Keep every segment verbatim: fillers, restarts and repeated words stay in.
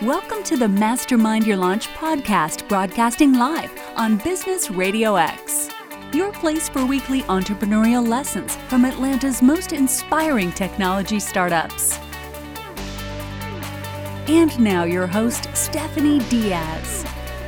Welcome to the Mastermind Your Launch podcast, broadcasting live on Business Radio X. Your place for weekly entrepreneurial lessons from Atlanta's most inspiring technology startups. And now your host, Stephanie Diaz.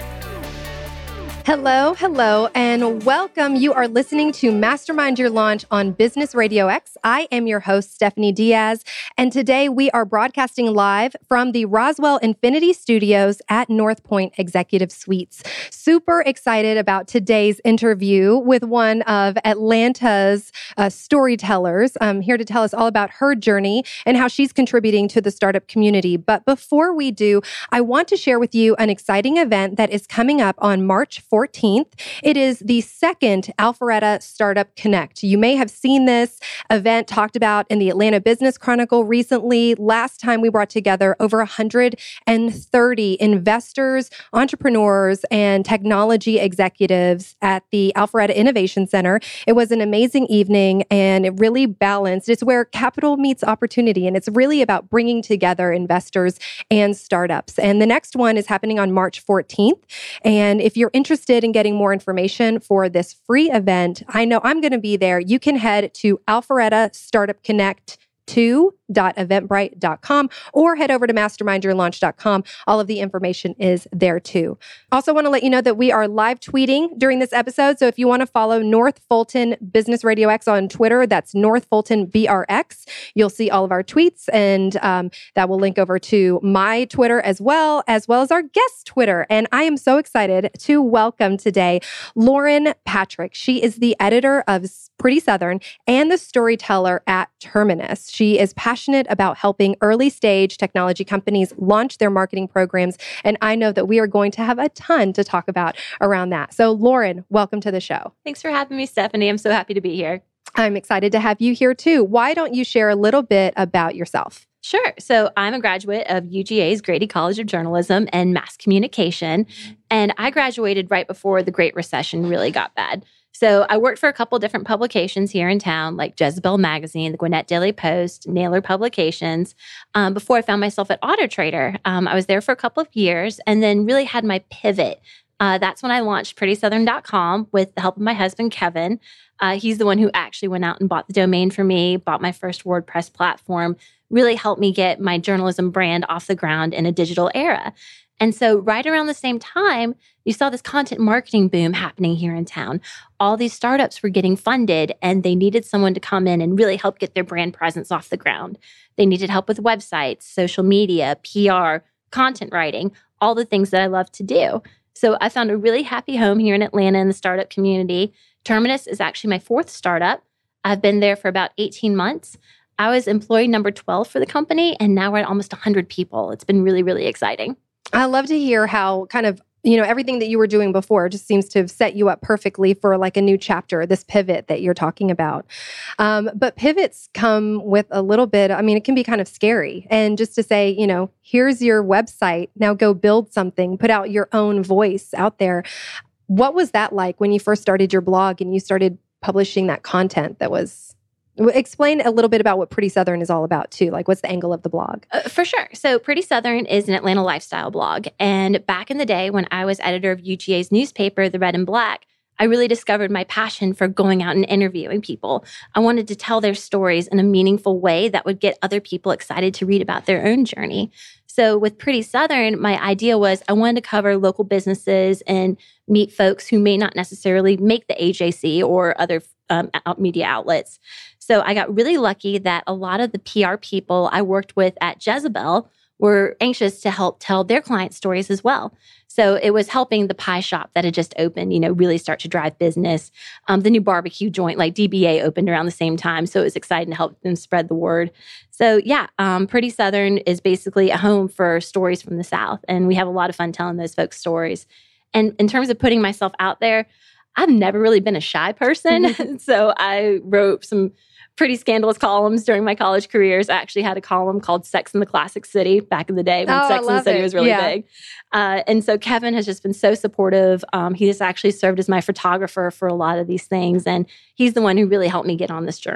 Hello, hello, and welcome. You are listening to Mastermind Your Launch on Business Radio X. I am your host, Stephanie Diaz, and today we are broadcasting live from the Roswell Infinity Studios at North Point Executive Suites. Super excited about today's interview with one of Atlanta's uh, storytellers, um, here to tell us all about her journey and how she's contributing to the startup community. But before we do, I want to share with you an exciting event that is coming up on March fourteenth. It is the second Alpharetta Startup Connect. You may have seen this event talked about in the Atlanta Business Chronicle recently. Last time we brought together over one hundred thirty investors, entrepreneurs, and technology executives at the Alpharetta Innovation Center. It was an amazing evening and it really balanced. It's where capital meets opportunity, and it's really about bringing together investors and startups. And the next one is happening on March fourteenth. And if you're interested in getting more information for this free event, I know I'm going to be there. You can head to Alpharetta Startup Connect two dot eventbrite dot com or head over to mastermind your launch dot com. All of the information is there too. Also want to let you know that we are live tweeting during this episode. So if you want to follow North Fulton Business Radio X on Twitter, that's North Fulton B R X. You'll see all of our tweets, and um, that will link over to my Twitter as well, as well as our guest Twitter. And I am so excited to welcome today Lauren Patrick. She is the editor of Pretty Southern and the storyteller at Terminus. She is passionate about helping early stage technology companies launch their marketing programs. And I know that we are going to have a ton to talk about around that. So Lauren, welcome to the show. Thanks for having me, Stephanie. I'm so happy to be here. I'm excited to have you here too. Why don't you share a little bit about yourself? Sure. So I'm a graduate of U G A's Grady College of Journalism and Mass Communication. And I graduated right before the Great Recession really got bad. So I worked for a couple different publications here in town, like Jezebel Magazine, the Gwinnett Daily Post, Naylor Publications, um, before I found myself at AutoTrader. Um, I was there for a couple of years and then really had my pivot. Uh, that's when I launched pretty southern dot com with the help of my husband, Kevin. Uh, he's the one who actually went out and bought the domain for me, bought my first WordPress platform, really helped me get my journalism brand off the ground in a digital era. And so right around the same time, you saw this content marketing boom happening here in town. All these startups were getting funded and they needed someone to come in and really help get their brand presence off the ground. They needed help with websites, social media, P R, content writing, all the things that I love to do. So I found a really happy home here in Atlanta in the startup community. Terminus is actually my fourth startup. I've been there for about eighteen months. I was employee number twelve for the company, and now we're at almost one hundred people. It's been really, really exciting. I love to hear how kind of, you know, everything that you were doing before just seems to have set you up perfectly for like a new chapter, this pivot that you're talking about. Um, but pivots come with a little bit, I mean, it can be kind of scary. And just to say, you know, here's your website, now go build something, put out your own voice out there. What was that like when you first started your blog and you started publishing that content that was... Explain a little bit about what Pretty Southern is all about too. Like, what's the angle of the blog? Uh, for sure. So Pretty Southern is an Atlanta lifestyle blog. And back in the day when I was editor of U G A's newspaper, The Red and Black, I really discovered my passion for going out and interviewing people. I wanted to tell their stories in a meaningful way that would get other people excited to read about their own journey. So with Pretty Southern, my idea was I wanted to cover local businesses and meet folks who may not necessarily make the A J C or other um, out media outlets. So I got really lucky that a lot of the P R people I worked with at Jezebel were anxious to help tell their client stories as well. So it was helping the pie shop that had just opened, you know, really start to drive business. Um, the new barbecue joint like D B A opened around the same time. So it was exciting to help them spread the word. So yeah, um, Pretty Southern is basically a home for stories from the South. And we have a lot of fun telling those folks' stories. And in terms of putting myself out there, I've never really been a shy person. So I wrote some pretty scandalous columns during my college careers. I actually had a column called Sex in the Classic City back in the day when oh, Sex in the City it. was really yeah. big. Uh, and so Kevin has just been so supportive. Um, he has actually served as my photographer for a lot of these things. And he's the one who really helped me get on this journey.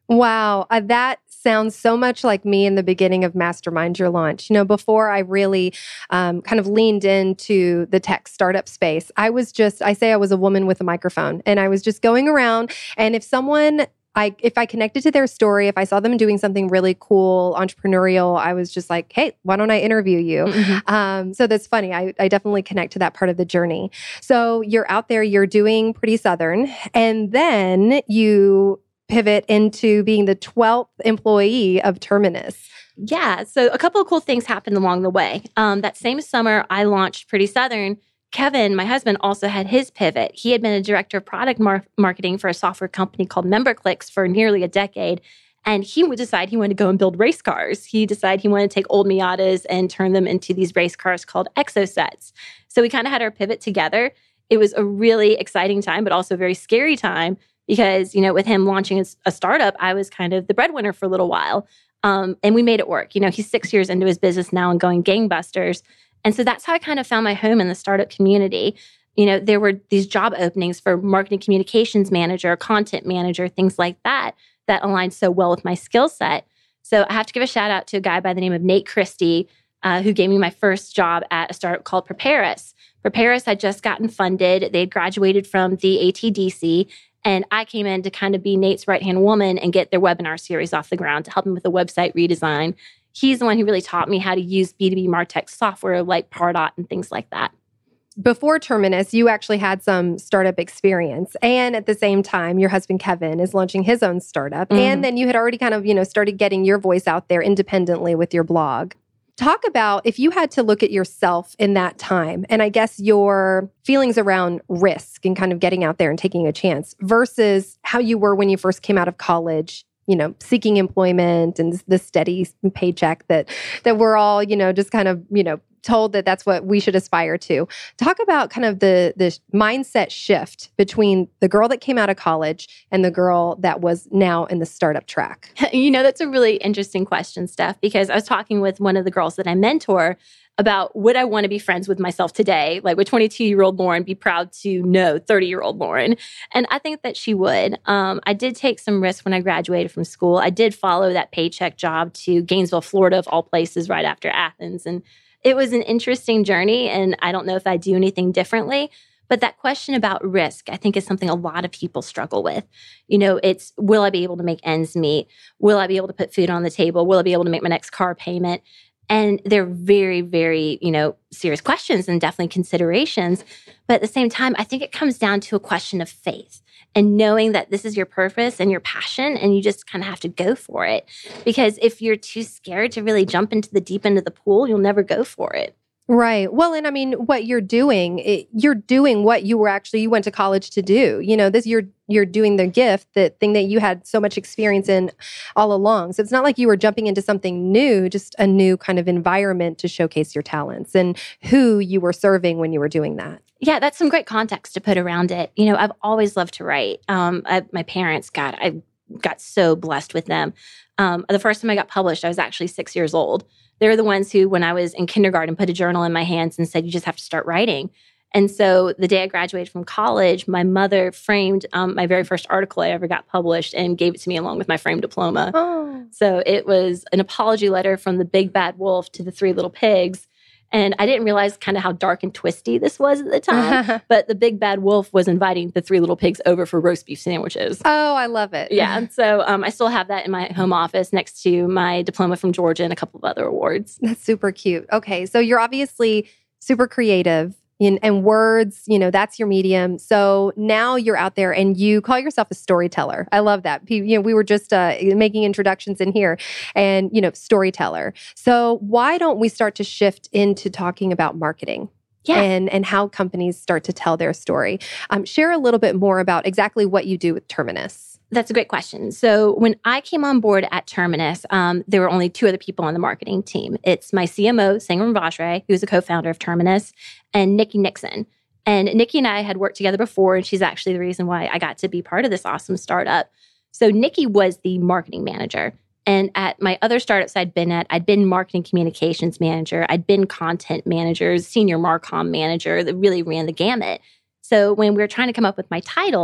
Wow, uh, that sounds so much like me in the beginning of Mastermind Your Launch. You know, before I really um, kind of leaned into the tech startup space, I was just, I say I was a woman with a microphone, and I was just going around. And if someone, I, if I connected to their story, if I saw them doing something really cool, entrepreneurial, I was just like, hey, why don't I interview you? Mm-hmm. Um, so that's funny. I, I definitely connect to that part of the journey. So you're out there, you're doing Pretty Southern, and then you pivot into being the twelfth employee of Terminus. Yeah. So a couple of cool things happened along the way. Um, that same summer, I launched Pretty Southern. Kevin, my husband, also had his pivot. He had been a director of product mar- marketing for a software company called MemberClicks for nearly a decade. And he would decide he wanted to go and build race cars. He decided he wanted to take old Miatas and turn them into these race cars called Exosets. So we kind of had our pivot together. It was a really exciting time, but also a very scary time. Because, you know, with him launching a startup, I was kind of the breadwinner for a little while. Um, and we made it work. You know, he's six years into his business now and going gangbusters. And so that's how I kind of found my home in the startup community. You know, there were these job openings for marketing communications manager, content manager, things like that, that aligned so well with my skill set. So I have to give a shout out to a guy by the name of Nate Christie, uh, who gave me my first job at a startup called Preparis. Preparis had just gotten funded. They had graduated from the A T D C. And I came in to kind of be Nate's right-hand woman and get their webinar series off the ground to help him with the website redesign. He's the one who really taught me how to use B two B MarTech software like Pardot and things like that. Before Terminus, you actually had some startup experience. And at the same time, your husband, Kevin, is launching his own startup. Mm-hmm. And then you had already kind of, you know, started getting your voice out there independently with your blog. Talk about if you had to look at yourself in that time, and I guess your feelings around risk and kind of getting out there and taking a chance versus how you were when you first came out of college, you know, seeking employment and the steady paycheck that that we're all, you know, just kind of, you know, told that that's what we should aspire to. Talk about kind of the the mindset shift between the girl that came out of college and the girl that was now in the startup track. You know, that's a really interesting question, Steph, because I was talking with one of the girls that I mentor about would I want to be friends with myself today? Like, would twenty-two-year-old Lauren be proud to know thirty-year-old Lauren? And I think that she would. Um, I did take some risks when I graduated from school. I did follow that paycheck job to Gainesville, Florida, of all places, right after Athens. And it was an interesting journey, and I don't know if I'd do anything differently. But that question about risk, I think, is something a lot of people struggle with. You know, it's, will I be able to make ends meet? Will I be able to put food on the table? Will I be able to make my next car payment? And they're very, very, you know, serious questions and definitely considerations. But at the same time, I think it comes down to a question of faith and knowing that this is your purpose and your passion, and you just kind of have to go for it. Because if you're too scared to really jump into the deep end of the pool, you'll never go for it. Right. Well, and I mean, what you're doing, it, you're doing what you were actually, you went to college to do. You know, this, you're you're doing the gift, the thing that you had so much experience in all along. So it's not like you were jumping into something new, just a new kind of environment to showcase your talents and who you were serving when you were doing that. Yeah, that's some great context to put around it. You know, I've always loved to write. Um, I, my parents, God, I got so blessed with them. Um, the first time I got published, I was actually six years old. They're the ones who, when I was in kindergarten, put a journal in my hands and said, you just have to start writing. And so the day I graduated from college, my mother framed um, my very first article I ever got published and gave it to me along with my framed diploma. Oh. So it was an apology letter from the big bad wolf to the three little pigs. And I didn't realize kind of how dark and twisty this was at the time. But the big bad wolf was inviting the three little pigs over for roast beef sandwiches. Oh, I love it. Yeah. And so um, I still have that in my home office next to my diploma from Georgia and a couple of other awards. That's super cute. Okay. So you're obviously super creative. In, and words, you know, that's your medium. So now you're out there and you call yourself a storyteller. I love that. You know, we were just uh, making introductions in here and, you know, storyteller. So why don't we start to shift into talking about marketing? Yeah. And, and how companies start to tell their story. Um, share a little bit more about exactly what you do with Terminus. That's a great question. So when I came on board at Terminus, um, there were only two other people on the marketing team. It's my C M O, Sangram Vajre, who's a co-founder of Terminus, and Nikki Nixon. And Nikki and I had worked together before, and she's actually the reason why I got to be part of this awesome startup. So Nikki was the marketing manager. And at my other startups I'd been at, I'd been marketing communications manager, I'd been content manager, senior Marcom manager that really ran the gamut. So when we were trying to come up with my title,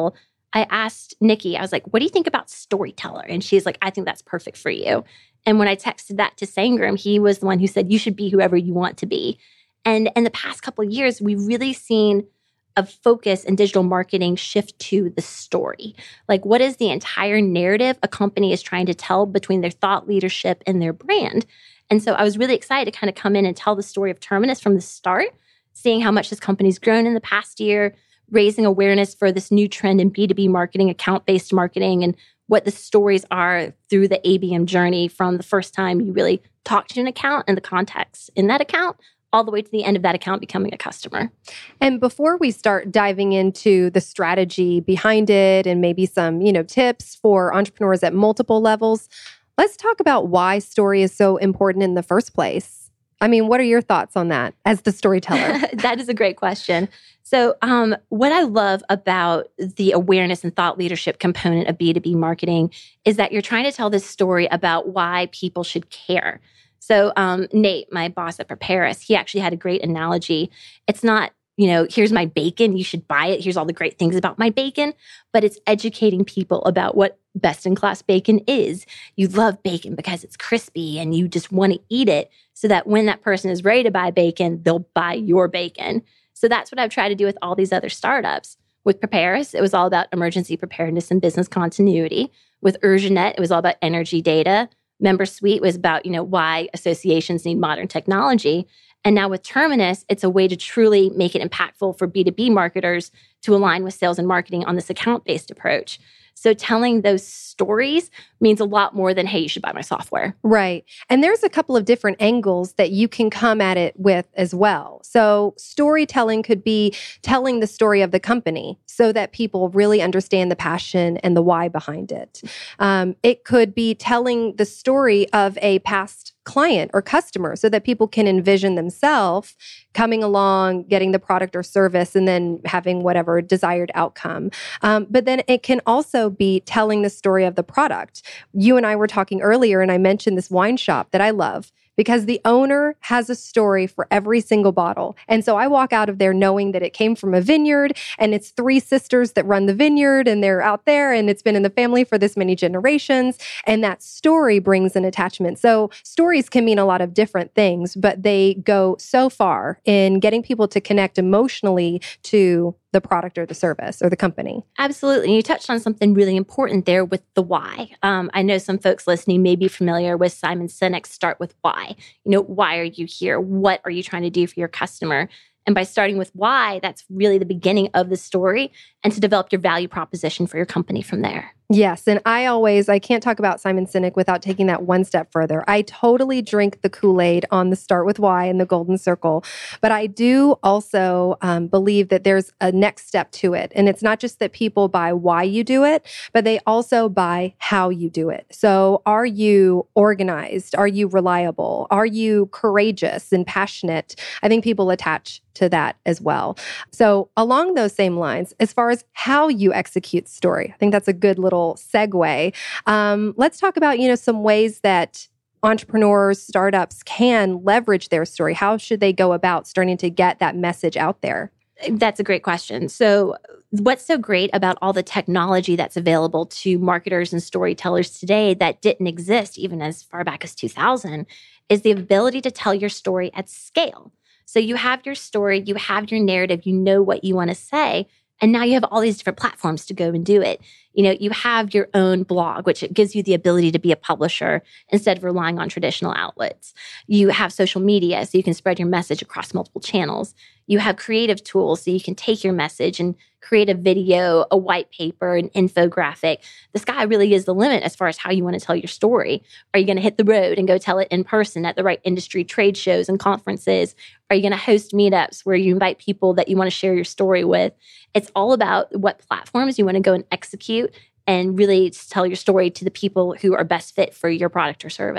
I asked Nikki, I was like, what do you think about storyteller? And she's like, I think that's perfect for you. And when I texted that to Sangram, he was the one who said, you should be whoever you want to be. And in the past couple of years, we've really seen a focus in digital marketing shift to the story. Like, what is the entire narrative a company is trying to tell between their thought leadership and their brand? And so I was really excited to kind of come in and tell the story of Terminus from the start, seeing how much this company's grown in the past year, raising awareness for this new trend in B two B marketing, account-based marketing, and what the stories are through the A B M journey from the first time you really talk to an account and the context in that account, all the way to the end of that account becoming a customer. And before we start diving into the strategy behind it and maybe some, you know, tips for entrepreneurs at multiple levels, let's talk about why story is so important in the first place. I mean, what are your thoughts on that as the storyteller? That is a great question. So um, what I love about the awareness and thought leadership component of B two B marketing is that you're trying to tell this story about why people should care. So um, Nate, my boss at Preparis, he actually had a great analogy. It's not, you know, here's my bacon, you should buy it. Here's all the great things about my bacon. But it's educating people about what best-in-class bacon is. You love bacon because it's crispy and you just want to eat it so that when that person is ready to buy bacon, they'll buy your bacon. So that's what I've tried to do with all these other startups. With Preparis, it was all about emergency preparedness and business continuity. With Urjanet, it was all about energy data. MemberSuite was about, you know, why associations need modern technology. And now with Terminus, it's a way to truly make it impactful for B two B marketers to align with sales and marketing on this account-based approach. So telling those stories means a lot more than, hey, you should buy my software. Right. And there's a couple of different angles that you can come at it with as well. So storytelling could be telling the story of the company so that people really understand the passion and the why behind it. Um, it could be telling the story of a past client or customer so that people can envision themselves coming along, getting the product or service, and then having whatever desired outcome. Um, but then it can also be telling the story of the product. You and I were talking earlier, and I mentioned this wine shop that I love because the owner has a story for every single bottle. And so I walk out of there knowing that it came from a vineyard and it's three sisters that run the vineyard and they're out there and it's been in the family for this many generations. And that story brings an attachment. So stories can mean a lot of different things, but they go so far in getting people to connect emotionally to the product or the service or the company. Absolutely. And you touched on something really important there with the why. Um, I know some folks listening may be familiar with Simon Sinek's Start with Why. You know, why are you here? What are you trying to do for your customer? And by starting with why, that's really the beginning of the story, and to develop your value proposition for your company from there. Yes. And I always, I can't talk about Simon Sinek without taking that one step further. I totally drink the Kool-Aid on the Start with Why and the Golden Circle. But I do also um, believe that there's a next step to it. And it's not just that people buy why you do it, but they also buy how you do it. So are you organized? Are you reliable? Are you courageous and passionate? I think people attach to that as well. So along those same lines, as far as how you execute story, I think that's a good little segue. Um, let's talk about, you know, some ways that entrepreneurs, startups can leverage their story. How should they go about starting to get that message out there? That's a great question. So what's so great about all the technology that's available to marketers and storytellers today that didn't exist even as far back as two thousand is the ability to tell your story at scale. So you have your story, you have your narrative, you know what you want to say, and now you have all these different platforms to go and do it. You know, you have your own blog, which it gives you the ability to be a publisher instead of relying on traditional outlets. You have social media, so you can spread your message across multiple channels. You have creative tools, so you can take your message and create a video, a white paper, an infographic. The sky really is the limit as far as how you want to tell your story. Are you going to hit the road and go tell it in person at the right industry trade shows and conferences? Are you going to host meetups where you invite people that you want to share your story with? It's all about what platforms you want to go and execute and really tell your story to the people who are best fit for your product or service.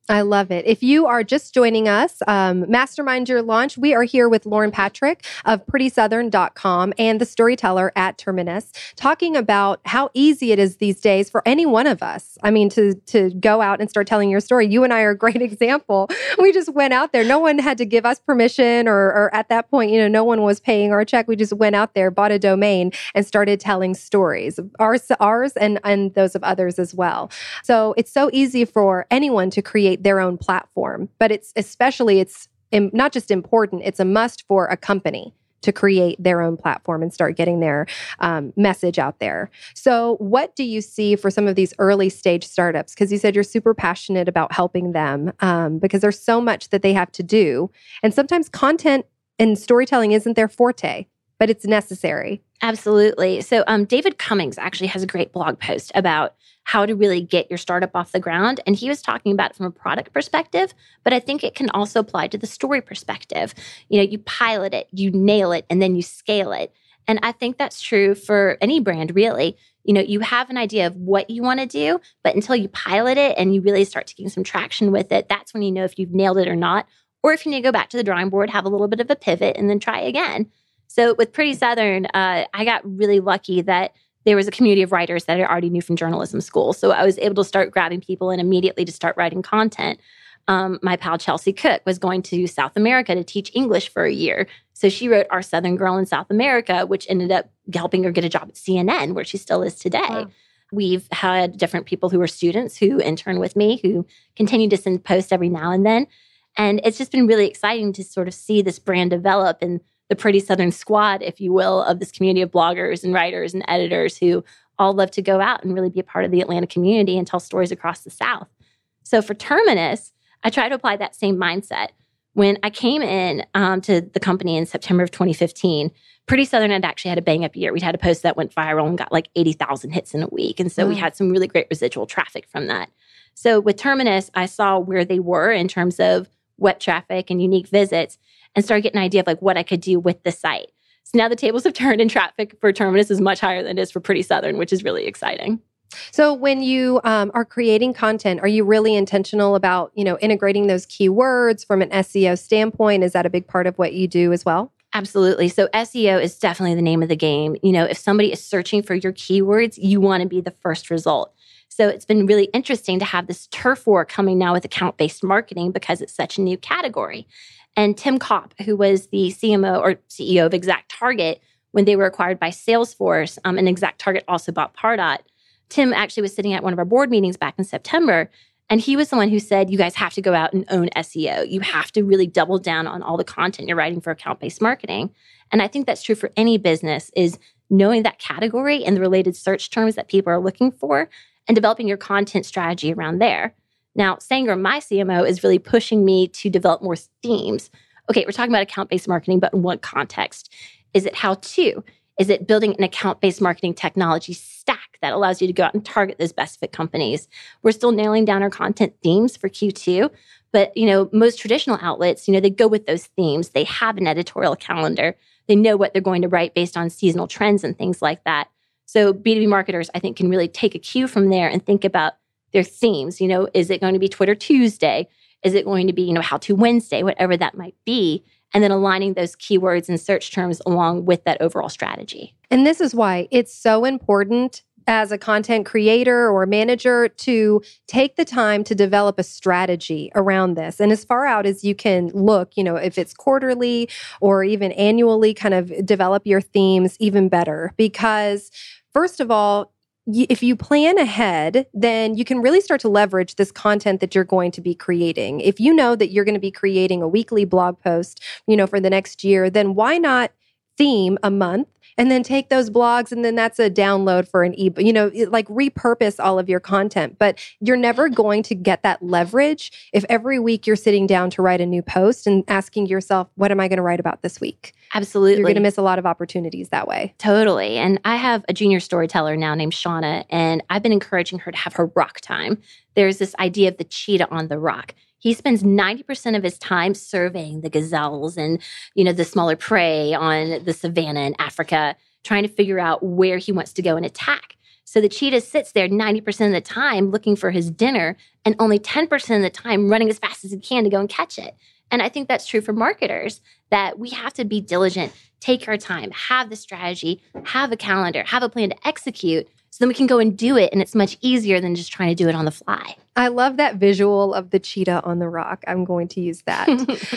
I love it. If you are just joining us, um, Mastermind Your Launch, we are here with Lauren Patrick of pretty southern dot com and the storyteller at Terminus, talking about how easy it is these days for any one of us. I mean, to to go out and start telling your story. You and I are a great example. We just went out there. No one had to give us permission, or, or at that point, you know, no one was paying our check. We just went out there, bought a domain, and started telling stories, ours, ours and, and those of others as well. So it's so easy for anyone to create their own platform, but it's especially, it's im- not just important, it's a must for a company to create their own platform and start getting their um, message out there. So what do you see for some of these early stage startups? Because you said you're super passionate about helping them um, because there's so much that they have to do. And sometimes content and storytelling isn't their forte, but it's necessary. Absolutely. So um, David Cummings actually has a great blog post about how to really get your startup off the ground. And he was talking about it from a product perspective, but I think it can also apply to the story perspective. You know, you pilot it, you nail it, and then you scale it. And I think that's true for any brand, really. You know, you have an idea of what you want to do, but until you pilot it and you really start taking some traction with it, that's when you know if you've nailed it or not, or if you need to go back to the drawing board, have a little bit of a pivot, and then try again. So with Pretty Southern, uh, I got really lucky that there was a community of writers that I already knew from journalism school. So I was able to start grabbing people in immediately to start writing content. Um, my pal Chelsea Cook was going to South America to teach English for a year. So she wrote Our Southern Girl in South America, which ended up helping her get a job at C N N, where she still is today. Wow. We've had different people who are students who intern with me, who continue to send posts every now and then. And it's just been really exciting to sort of see this brand develop and the Pretty Southern squad, if you will, of this community of bloggers and writers and editors who all love to go out and really be a part of the Atlanta community and tell stories across the South. So for Terminus, I try to apply that same mindset. When I came in um, to the company in September of twenty fifteen, Pretty Southern had actually had a bang-up year. We'd had a post that went viral and got like eighty thousand hits in a week. And so wow. we had some really great residual traffic from that. So with Terminus, I saw where they were in terms of web traffic and unique visits, and started getting an idea of like what I could do with the site. So now the tables have turned and traffic for Terminus is much higher than it is for Pretty Southern, which is really exciting. So when you um, are creating content, are you really intentional about, you know, integrating those keywords from an S E O standpoint? Is that a big part of what you do as well? Absolutely. So S E O is definitely the name of the game. You know, if somebody is searching for your keywords, you want to be the first result. So it's been really interesting to have this turf war coming now with account-based marketing because it's such a new category. And Tim Kopp, who was the C M O or C E O of ExactTarget when they were acquired by Salesforce, um, and ExactTarget also bought Pardot, Tim actually was sitting at one of our board meetings back in September, and he was the one who said, you guys have to go out and own S E O. You have to really double down on all the content you're writing for account-based marketing. And I think that's true for any business, is knowing that category and the related search terms that people are looking for and developing your content strategy around there. Now, Sanger, my C M O, is really pushing me to develop more themes. Okay, we're talking about account-based marketing, but in what context? Is it how to? Is it building an account-based marketing technology stack that allows you to go out and target those best fit companies? We're still nailing down our content themes for Q two, but you know, most traditional outlets, you know, they go with those themes. They have an editorial calendar. They know what they're going to write based on seasonal trends and things like that. So B two B marketers, I think, can really take a cue from there and think about their themes. You know, is it going to be Twitter Tuesday? Is it going to be, you know, How to Wednesday, whatever that might be? And then aligning those keywords and search terms along with that overall strategy. And this is why it's so important as a content creator or manager to take the time to develop a strategy around this. And as far out as you can look, you know, if it's quarterly or even annually, kind of develop your themes even better. Because first of all, if you plan ahead, then you can really start to leverage this content that you're going to be creating. If you know that you're going to be creating a weekly blog post, you know, for the next year, then why not theme a month and then take those blogs and then that's a download for an ebook, you know, it, like repurpose all of your content. But you're never going to get that leverage if every week you're sitting down to write a new post and asking yourself, what am I going to write about this week? Absolutely. You're going to miss a lot of opportunities that way. Totally. And I have a junior storyteller now named Shauna, and I've been encouraging her to have her rock time. There's this idea of the cheetah on the rock. He spends ninety percent of his time surveying the gazelles and, you know, the smaller prey on the savannah in Africa, trying to figure out where he wants to go and attack. So the cheetah sits there ninety percent of the time looking for his dinner and only ten percent of the time running as fast as he can to go and catch it. And I think that's true for marketers, that we have to be diligent, take our time, have the strategy, have a calendar, have a plan to execute, so then we can go and do it. And it's much easier than just trying to do it on the fly. I love that visual of the cheetah on the rock. I'm going to use that.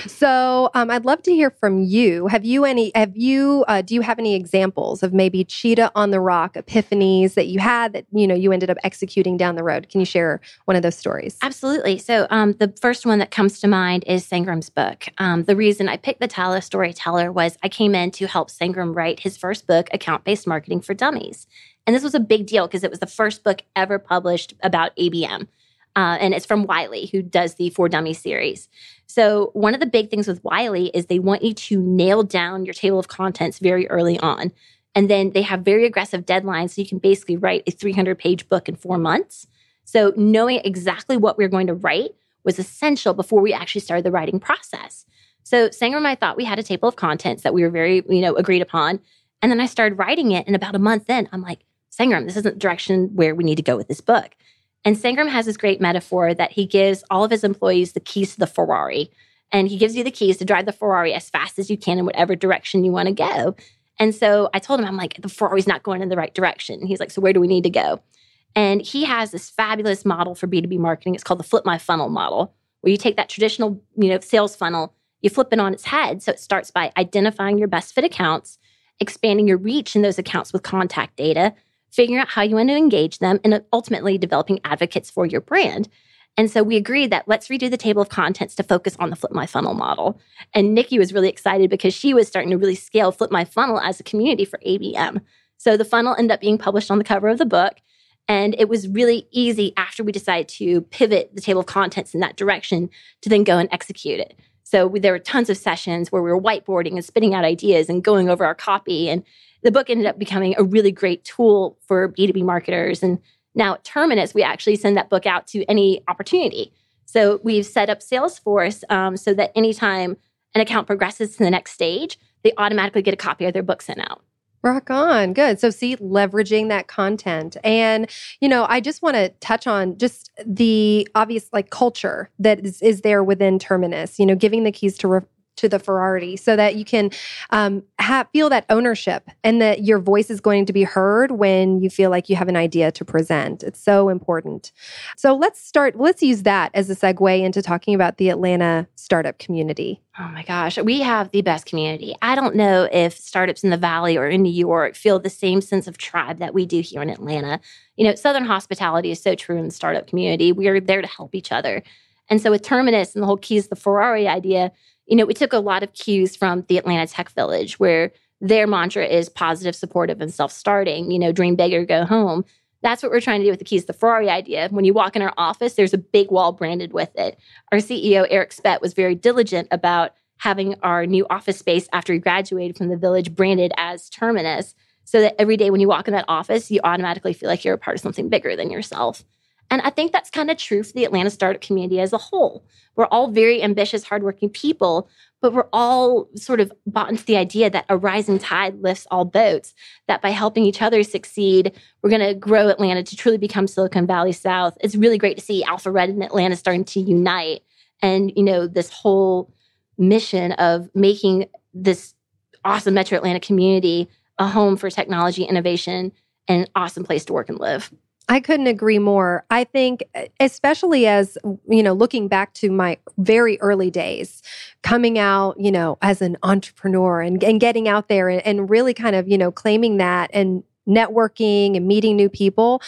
So um, I'd love to hear from you. Have you any, have you, uh, do you have any examples of maybe cheetah on the rock epiphanies that you had that, you know, you ended up executing down the road? Can you share one of those stories? Absolutely. So um, the first one that comes to mind is Sangram's book. Um, the reason I picked the Tala Storyteller was I came in to help Sangram write his first book, Account-Based Marketing for Dummies. And this was a big deal because it was the first book ever published about A B M. Uh, and it's from Wiley, who does the For Dummies series. So one of the big things with Wiley is they want you to nail down your table of contents very early on. And then they have very aggressive deadlines, so you can basically write a three hundred page book in four months. So knowing exactly what we we're going to write was essential before we actually started the writing process. So Sangram and I thought we had a table of contents that we were very, you know, agreed upon. And then I started writing it, and about a month in, I'm like, Sangram, this isn't the direction where we need to go with this book. And Sangram has this great metaphor that he gives all of his employees the keys to the Ferrari. And he gives you the keys to drive the Ferrari as fast as you can in whatever direction you want to go. And so I told him, I'm like, the Ferrari's not going in the right direction. He's like, so where do we need to go? And he has this fabulous model for B two B marketing. It's called the Flip My Funnel model, where you take that traditional, you know, sales funnel, you flip it on its head. So it starts by identifying your best fit accounts, expanding your reach in those accounts with contact data, figuring out how you want to engage them, and ultimately developing advocates for your brand. And so we agreed that let's redo the table of contents to focus on the Flip My Funnel model. And Nikki was really excited because she was starting to really scale Flip My Funnel as a community for A B M. So the funnel ended up being published on the cover of the book. And it was really easy after we decided to pivot the table of contents in that direction to then go and execute it. So we, there were tons of sessions where we were whiteboarding and spitting out ideas and going over our copy. And the book ended up becoming a really great tool for B two B marketers. And now at Terminus, we actually send that book out to any opportunity. So we've set up Salesforce um, so that anytime an account progresses to the next stage, they automatically get a copy of their book sent out. Rock on. Good. So see, leveraging that content. And, you know, I just want to touch on just the obvious like culture that is, is there within Terminus, you know, giving the keys to re- to the Ferrari so that you can um, have, feel that ownership and that your voice is going to be heard when you feel like you have an idea to present. It's so important. So let's start, let's use that as a segue into talking about the Atlanta startup community. Oh my gosh, we have the best community. I don't know if startups in the Valley or in New York feel the same sense of tribe that we do here in Atlanta. You know, Southern hospitality is so true in the startup community. We are there to help each other. And so with Terminus and the whole keys to the Ferrari idea, you know, we took a lot of cues from the Atlanta Tech Village, where their mantra is positive, supportive, and self-starting, you know, dream big or go home. That's what we're trying to do with the keys to the Ferrari idea. When you walk in our office, there's a big wall branded with it. Our C E O, Eric Spett, was very diligent about having our new office space after he graduated from the Village branded as Terminus, so that every day when you walk in that office, you automatically feel like you're a part of something bigger than yourself. And I think that's kind of true for the Atlanta startup community as a whole. We're all very ambitious, hardworking people, but we're all sort of bought into the idea that a rising tide lifts all boats, that by helping each other succeed, we're going to grow Atlanta to truly become Silicon Valley South. It's really great to see Alpha Red and Atlanta starting to unite. And, you know, this whole mission of making this awesome Metro Atlanta community a home for technology, innovation, and an awesome place to work and live. I couldn't agree more. I think, especially as, you know, looking back to my very early days, coming out, you know, as an entrepreneur and, and getting out there and, and really kind of, you know, claiming that and networking and meeting new people,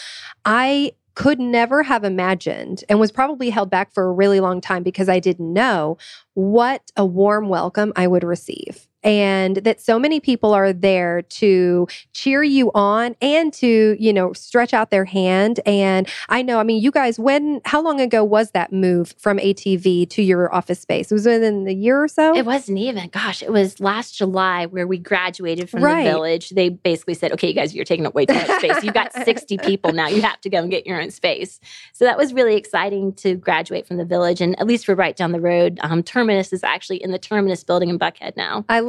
I could never have imagined and was probably held back for a really long time because I didn't know what a warm welcome I would receive. And that so many people are there to cheer you on and to, you know, stretch out their hand. And I know, I mean, you guys, when, how long ago was that move from A T V to your office space? It was within the year or so? It wasn't even. Gosh, it was last July where we graduated from right. the Village. They basically said, okay, you guys, you're taking up way too much space. You've got sixty people now. You have to go and get your own space. So that was really exciting to graduate from the Village. And at least we're right down the road. Um, Terminus is actually in the Terminus building in Buckhead now. I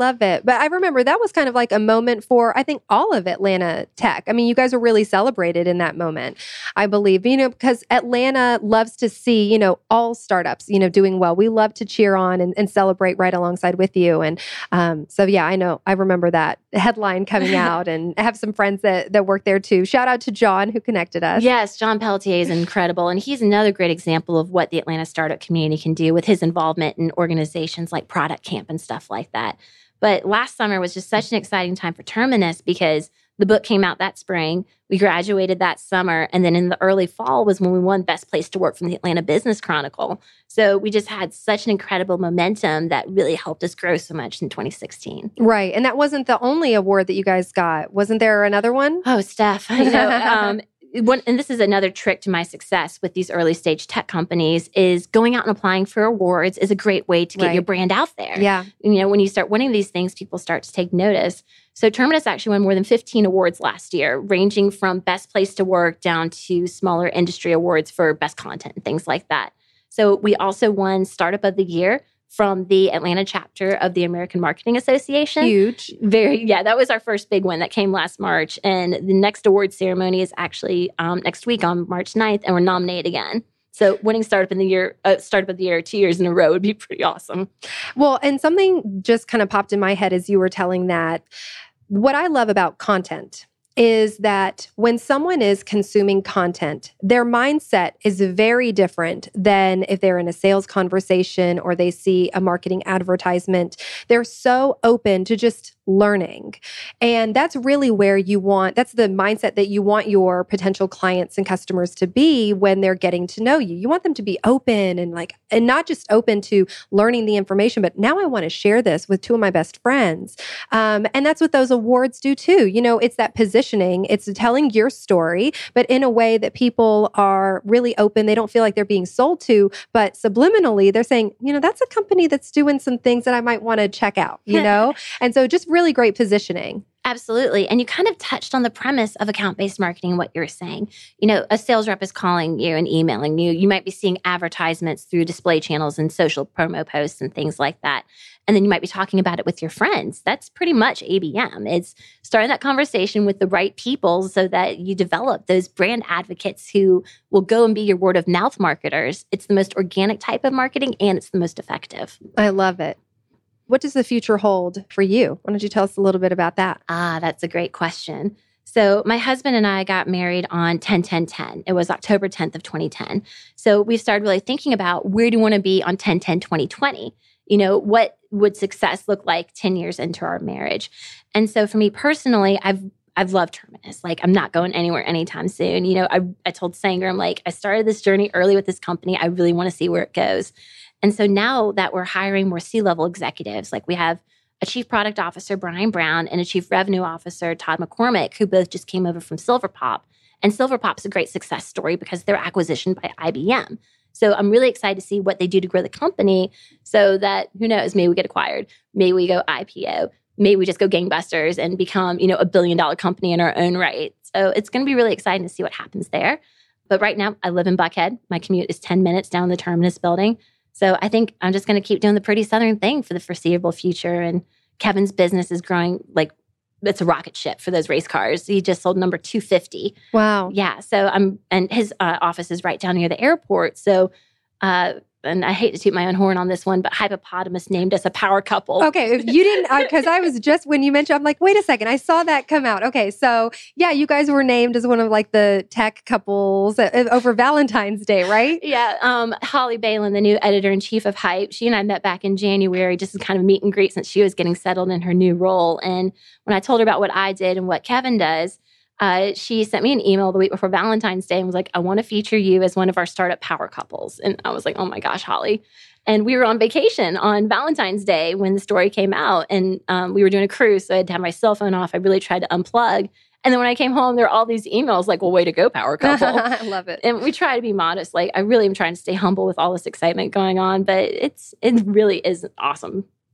love it. But I remember that was kind of like a moment for, I think, all of Atlanta tech. I mean, you guys were really celebrated in that moment, I believe, you know, because Atlanta loves to see, you know, all startups, you know, doing well. We love to cheer on and, and celebrate right alongside with you. And um, so, yeah, I know, I remember that headline coming out, and I have some friends that, that work there too. Shout out to John who connected us. Yes, John Pelletier is incredible. And he's another great example of what the Atlanta startup community can do with his involvement in organizations like Product Camp and stuff like that. But last summer was just such an exciting time for Terminus because the book came out that spring. We graduated that summer. And then in the early fall was when we won Best Place to Work from the Atlanta Business Chronicle. So we just had such an incredible momentum that really helped us grow so much in twenty sixteen. Right. And that wasn't the only award that you guys got. Wasn't there another one? Oh, Steph. You know, um, One, and this is another trick to my success with these early stage tech companies, is going out and applying for awards is a great way to get Right. your brand out there. Yeah. You know, when you start winning these things, people start to take notice. So Terminus actually won more than fifteen awards last year, ranging from best place to work down to smaller industry awards for best content and things like that. So we also won Startup of the Year from the Atlanta chapter of the American Marketing Association. Huge. Very, yeah, that was our first big one that came last March. And the next award ceremony is actually um, next week on March ninth, and we're nominated again. So winning Startup in the Year, uh, Startup of the Year two years in a row would be pretty awesome. Well, and something just kind of popped in my head as you were telling that. What I love about content is that when someone is consuming content, their mindset is very different than if they're in a sales conversation or they see a marketing advertisement. They're so open to just learning. And that's really where you want, that's the mindset that you want your potential clients and customers to be when they're getting to know you. You want them to be open and like, and not just open to learning the information, but now I want to share this with two of my best friends. Um, and that's what those awards do too. You know, it's that positioning, it's telling your story, but in a way that people are really open. They don't feel like they're being sold to, but subliminally they're saying, you know, that's a company that's doing some things that I might want to check out, you know? And so just really great positioning. Absolutely. And you kind of touched on the premise of account-based marketing, what you were saying. You know, a sales rep is calling you and emailing you. You might be seeing advertisements through display channels and social promo posts and things like that. And then you might be talking about it with your friends. That's pretty much A B M. It's starting that conversation with the right people so that you develop those brand advocates who will go and be your word of mouth marketers. It's the most organic type of marketing, and it's the most effective. I love it. What does the future hold for you? Why don't you tell us a little bit about that? Ah, that's a great question. So my husband and I got married on ten ten ten. It was October tenth of twenty ten. So we started really thinking about where do you want to be on ten ten twenty twenty? You know, what would success look like ten years into our marriage? And so for me personally, I've I've loved Terminus. Like, I'm not going anywhere anytime soon. You know, I, I told Sanger, I'm like, I started this journey early with this company. I really want to see where it goes. And so now that we're hiring more C-level executives, like we have a chief product officer, Brian Brown, and a chief revenue officer, Todd McCormick, who both just came over from Silverpop. And Silverpop's a great success story because they're acquisition by I B M. So I'm really excited to see what they do to grow the company so that, who knows, maybe we get acquired, maybe we go I P O, maybe we just go gangbusters and become, you know, a billion dollar company in our own right. So it's going to be really exciting to see what happens there. But right now I live in Buckhead. My commute is ten minutes down the Terminus building. So I think I'm just going to keep doing the pretty Southern thing for the foreseeable future. And Kevin's business is growing like it's a rocket ship for those race cars. He just sold number two fifty. Wow. Yeah. So I'm, and his uh, office is right down near the airport. So, uh, and I hate to toot my own horn on this one, but Hippopotamus named us a power couple. Okay, if you didn't, because I, I was just, when you mentioned, I'm like, wait a second, I saw that come out. Okay, so yeah, you guys were named as one of like the tech couples over Valentine's Day, right? Yeah. Um, Holly Balin, the new editor-in-chief of Hype, she and I met back in January, just as kind of meet and greet since she was getting settled in her new role. And when I told her about what I did and what Kevin does, Uh, she sent me an email the week before Valentine's Day and was like, I want to feature you as one of our startup power couples. And I was like, oh my gosh, Holly. And we were on vacation on Valentine's Day when the story came out. And um, we were doing a cruise, so I had to have my cell phone off. I really tried to unplug. And then when I came home, there were all these emails like, well, way to go, power couple. I love it. And we try to be modest. Like, I really am trying to stay humble with all this excitement going on. But it's it really is awesome.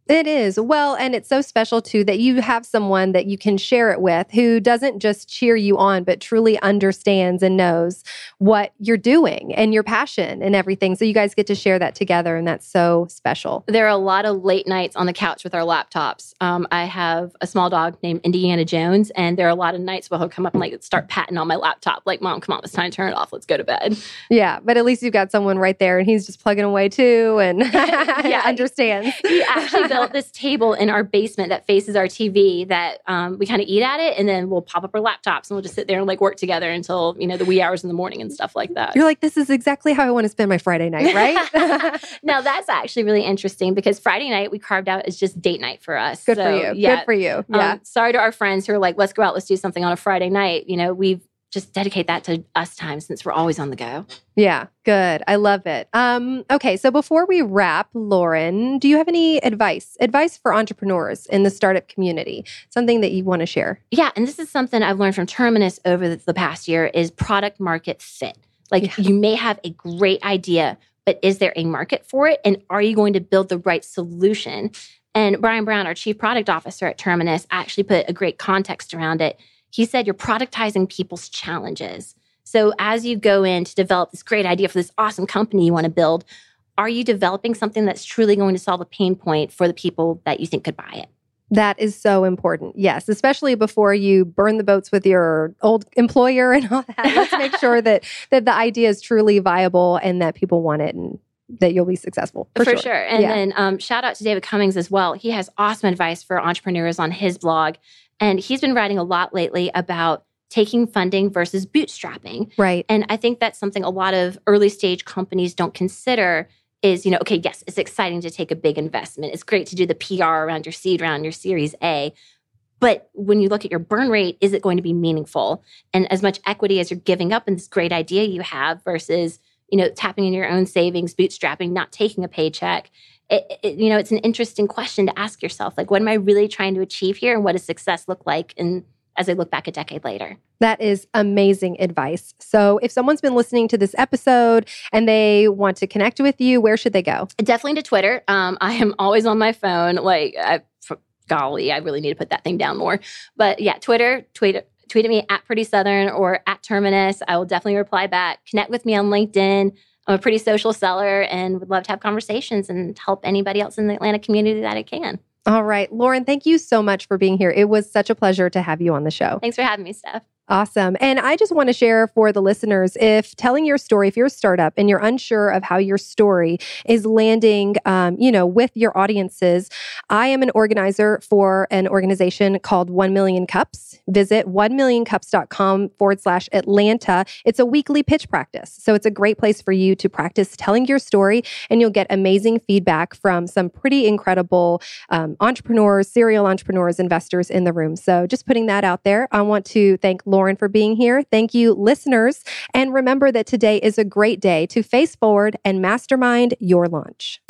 It is. Well, and it's so special too that you have someone that you can share it with who doesn't just cheer you on, but truly understands and knows what you're doing and your passion and everything. So you guys get to share that together, and that's so special. There are a lot of late nights on the couch with our laptops. Um, I have a small dog named Indiana Jones, and there are a lot of nights where he'll come up and like start patting on my laptop, like, Mom, come on, it's time to turn it off. Let's go to bed. Yeah, but at least you've got someone right there, and he's just plugging away too, and yeah, understands. He actually built this table in our basement that faces our T V that um, we kind of eat at it, and then we'll pop up our laptops and we'll just sit there and like work together until, you know, the wee hours in the morning and stuff like that. You're like, this is exactly how I want to spend my Friday night, right? Now that's actually really interesting because Friday night we carved out as just date night for us. Good so, for you. Yeah, Good for you. Yeah. Um, sorry to our friends who are like, let's go out, let's do something on a Friday night. You know, we've just dedicate that to us time since we're always on the go. Yeah, good. I love it. Um, okay, so before we wrap, Lauren, do you have any advice? Advice for entrepreneurs in the startup community? Something that you want to share? Yeah, and this is something I've learned from Terminus over the, the past year is product market fit. Like yeah. you may have a great idea, but is there a market for it? And are you going to build the right solution? And Brian Brown, our chief product officer at Terminus, actually put a great context around it. He said, you're productizing people's challenges. So as you go in to develop this great idea for this awesome company you want to build, are you developing something that's truly going to solve a pain point for the people that you think could buy it? That is so important. Yes, especially before you burn the boats with your old employer and all that. Let's make sure that that the idea is truly viable and that people want it and that you'll be successful. For, for sure. sure. And yeah. then um, shout out to David Cummings as well. He has awesome advice for entrepreneurs on his blog. And he's been writing a lot lately about taking funding versus bootstrapping. Right. And I think that's something a lot of early stage companies don't consider is, you know, okay, yes, it's exciting to take a big investment. It's great to do the P R around your seed round, your Series A. But when you look at your burn rate, is it going to be meaningful? And as much equity as you're giving up in this great idea you have versus, you know, tapping in your own savings, bootstrapping, not taking a paycheck. It, it, you know, it's an interesting question to ask yourself. Like, what am I really trying to achieve here? And what does success look like in, as I look back a decade later? That is amazing advice. So if someone's been listening to this episode and they want to connect with you, where should they go? Definitely to Twitter. Um, I am always on my phone. Like, I, golly, I really need to put that thing down more. But yeah, Twitter, tweet tweet at me at Pretty Southern or at Terminus. I will definitely reply back. Connect with me on LinkedIn. I'm a pretty social seller and would love to have conversations and help anybody else in the Atlanta community that I can. All right. Lauren, thank you so much for being here. It was such a pleasure to have you on the show. Thanks for having me, Steph. Awesome. And I just want to share for the listeners, if telling your story, if you're a startup and you're unsure of how your story is landing, um, you know, with your audiences, I am an organizer for an organization called one million cups. Visit one million cups dot com forward slash Atlanta. It's a weekly pitch practice. So it's a great place for you to practice telling your story, and you'll get amazing feedback from some pretty incredible um, entrepreneurs, serial entrepreneurs, investors in the room. So just putting that out there. I want to thank Lauren Lauren for being here. Thank you, listeners. And remember that today is a great day to face forward and mastermind your launch.